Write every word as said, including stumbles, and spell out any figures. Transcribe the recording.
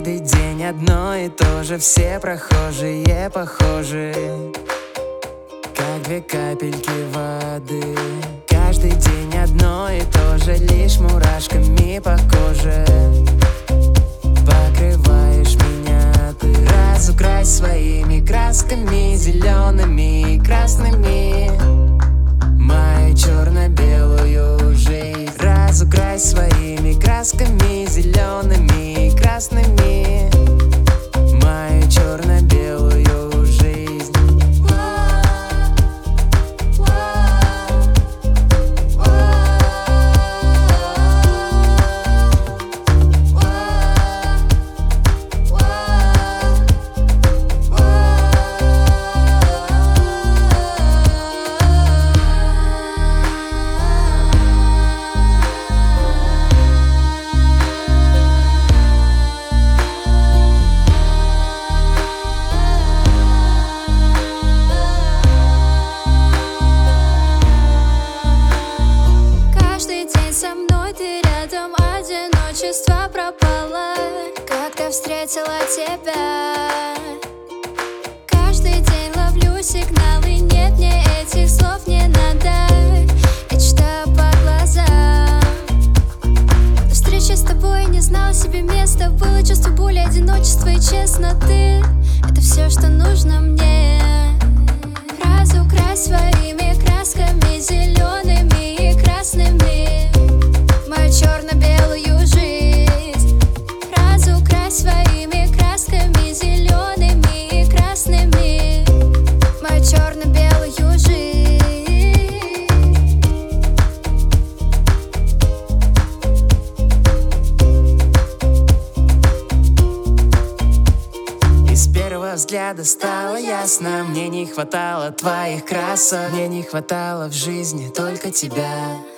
Каждый день одно и то же, все прохожие похожи, как две капельки воды. Каждый день одно и то же, лишь мурашками по коже покрываешь меня ты. Разукрась своими красками, зелеными и красными, мою черно-белую жизнь. Разукрась своими красками, зелеными и красными, мою черно-белую жизнь. Со мной ты рядом, одиночество пропало, когда встретила тебя. Каждый день ловлю сигналы, нет, мне этих слов не надо, я читаю по глазам. До встречи с тобой не знала себе места, было чувство боли, одиночества и честноты. Это все, что нужно мне. Разукрась своими красками, зелеными и красными, мою черно-белую жизнь. Разукрась своими красками, зелеными и красными, мою черно-белую жизнь. И с первого взгляда стало ясно, мне не хватало твоих красок, мне не хватало в жизни только тебя.